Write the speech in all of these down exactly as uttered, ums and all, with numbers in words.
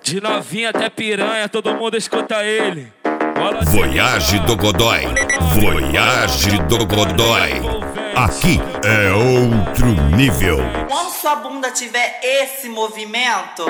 De novinha até piranha, todo mundo escuta ele. Voyage do Godoy, Voyage do Godoy. Aqui é outro nível. Quando sua bunda tiver esse movimento,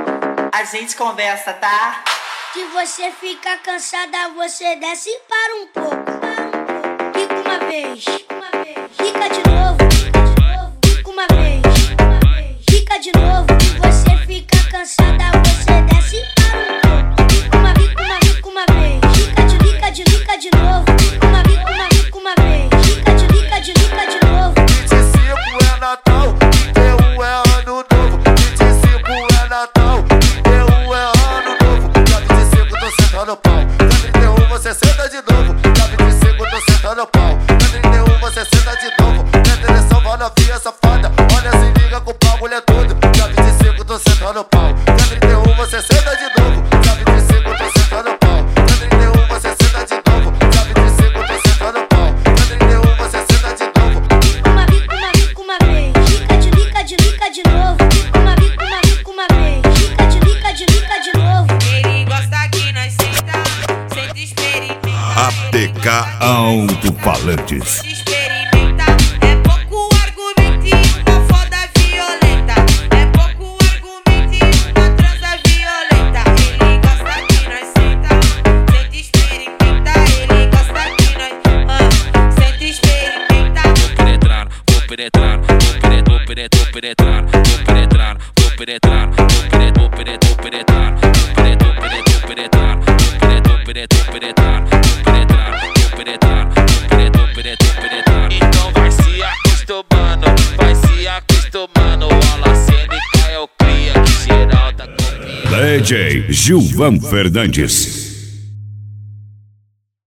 a gente conversa, tá? Se você ficar cansada, você desce e para um pouco. Fica uma vez, fica de novo, fica uma vez, fica de novo. Se você ficar cansada, você desce e para um pouco. Fica uma, fica uma, fica uma vez, fica de, fica de, fica de novo. Fica uma, fica uma, fica uma vez, fica de, fica de, fica de novo. vinte e cinco é Natal, vinte e um é Ano Novo. vinte e cinco é Natal, vinte e um é Ano Novo. Dia vinte e cinco tô sentando pau, dia trinta e um você senta de novo. Dia vinte e cinco tô sentando pau, dia trinta e um você senta de novo. Minha direção vai novinha safada, olha se liga com o pau, mulher tudo. Dia vinte e cinco tô sentando pau, dia trinta e um você senta de novo. Dia vinte e cinco tô sentando pau, dia trinta e um você senta de novo. Dia vinte e cinco tô sentando pau, dia trinta e um você senta de novo. Fica uma, fica uma, fica uma vez, fica de, fica de, fica de novo. Fica uma, fica uma, fica uma vez, fica de, fica de, fica de novo. Ele gosta que nós senta, senta e experimenta. A P K Alto-Falantes. Experimenta, é pouco argumento e uma foda violenta. É pouco argumento e uma transa violenta. Ele gosta que nós senta, senta e experimenta. Ele gosta que nós ah, senta e experimenta. Vou penetrar, vou penetrar, vou penetrar, vou penetrar, vou penetrar, vou penetrar, vou penetrar, vou penetrar, vou penetrar, vou penetrar, vou penetrar, vou penetrar, vou penetrar, vou penetrar, vou penetrar, vou penetrar, vou penetrar. Então vai se acostumando, vai se acostumando. Olha a cena e cai o cria que geral tá copiando. D J Gilvan Fernandes.